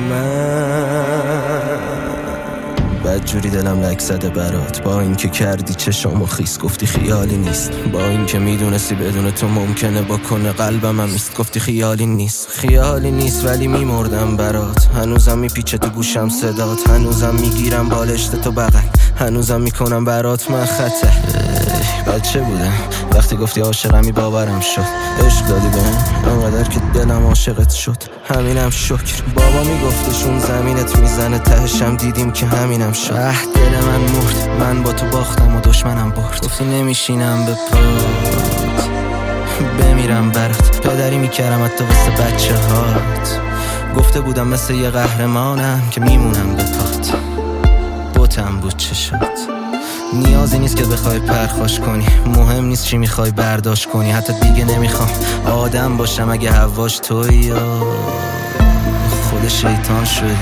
بدجوری دلم لک زده برات، با اینکه کردی چشامو خیس گفتی خیالی نیست، با اینکه میدونستی بدون تو ممکنه بکنه قلبم هم نیست، گفتی خیالی نیست. خیالی نیست ولی میمردم برات، هنوزم میپیچه تو گوشم صدات، هنوزم میگیرم بالشت تو بغل، هنوزم میکنم برات من خطر. بچه بودم وقتی گفتی عاشقمی باورم شد، عشق دادی بهم انقدر که دلم عاشقت شد، همینم شکر. بابا میگفتشون زمینت میزنه تهشم دیدیم که همینم شد. دل من مرد، من با تو باختم و دشمنم برد، گفتی نمیشینم به پات بمیرم برات، پدری میکردم حتی واسه بچه هات، گفته بودم مثل یه قهرمانم که میمونم به پات، بوتم بود چه شد. نیازی نیست که بخوای پرخاش کنی، مهم نیست چی میخوای برداشت کنی، حتی دیگه نمیخوام آدم باشم اگه هواش توی یا خود شیطان شدی.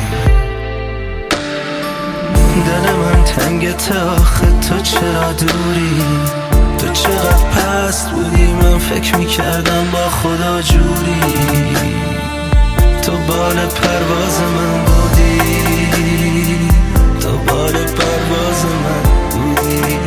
دل من تنگت آخه تو چرا دوری، تو چقدر پست بودی من فکر میکردم با خدا جوری، تو بال پرواز من بودی، تو بال پرواز من بودی.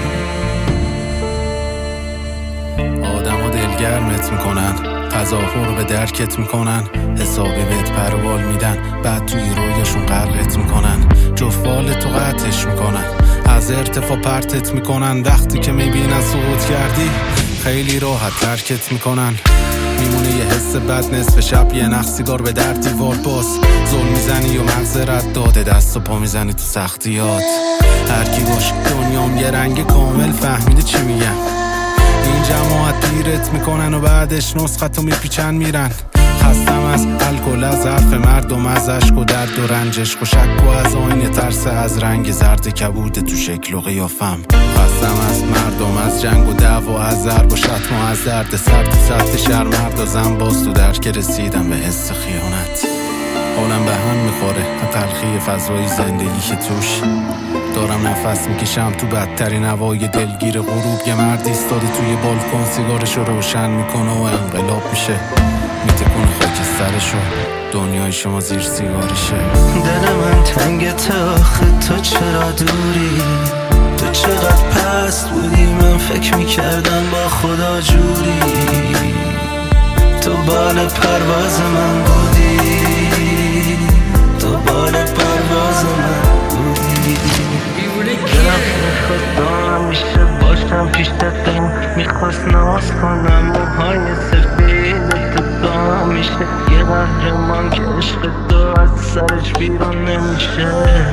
آدم ها دلگرمت میکنن، تظاهر به درکت میکنن، حسابی بهت پروال میدن، بعد توی رویشون غرقت میکنن، جفال تو قطعش میکنن، از ارتفاع پرتت میکنن، وقتی که میبینن سقوط کردی خیلی راحت ترکت میکنن، میمونه یه حس بد نصف شب، یه نخ سیگار به در دیوار باز، زل میزنی و مغز رد داده، دست و پا میزنی تو سختیات، هرکی باش دنیام یه رنگ کامل، فهمیده چی میگم؟ این جماعت دیرت میکنن و بعدش نسختو میپیچن میرن، خستم از الکل، از حرف مردم، از عشق و درد و رنجش و شک و از آینه ترس، از رنگ زرد کبوده تو شکل و قیافم، خستم از مردم، از جنگ و دعوا، از ضرب و شتم و از درد سر تو سطح شهر مردازم، باز تو درک رسیدم به حس خیانت، حالم به هم میخوره تلخی فضای زندگی که توش دارم نفس میکشم تو بدترین هوای دلگیر غروب، یه مرد ایستاده توی بالکن سیگارشو روشن میکنه و انقلاب میشه، میتکونه خاکسترشو، دنیای شما زیر سیگارشه. دل من تنگت آخه تو چرا دوری، تو چقدر پست بودی من فکر میکردم با خدا جوری، تو بال پرواز من بودی، تو بال پرواز من بودی. دلم میخواست دارم میشه باشم پیش دستم، میخواست ناز کنم موهای سفید تو دارم میشه، یه قهرمان که عشق تو از سرش بیرون نمیشه،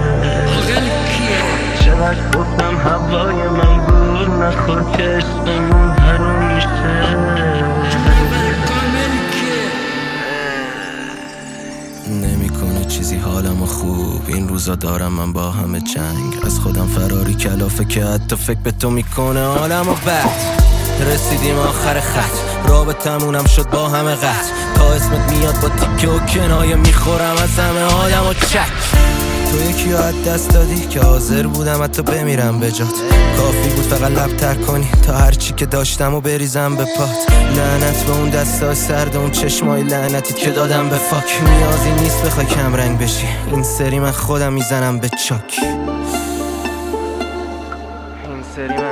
چقدر گفتم هوای من بود نخور که عشقمون حروم میشه. نمیکنه چیزی حالمو خوب این روزا دارم من با همه جنگ، از خودم فراری کلافه که حتی فکر به تو میکنه حالمو بد. رسیدیم آخر خط، رابطمونم شد با همه قطع، تا اسمت میاد با تیکه و کنایه میخورم از همه آدم و چک. تو یکی از دست دادی که حاضر بودم حتی بمیرم به جات، کافی بود فقط لب تر کنی تا هرچی که داشتم و بریزم به پات. لعنت به اون دستا سرد اون چشمای لعنتیت که دادم به فاک، نیازی نیست بخوای کم رنگ بشی، این سری من خودم میزنم به چاک، این سری من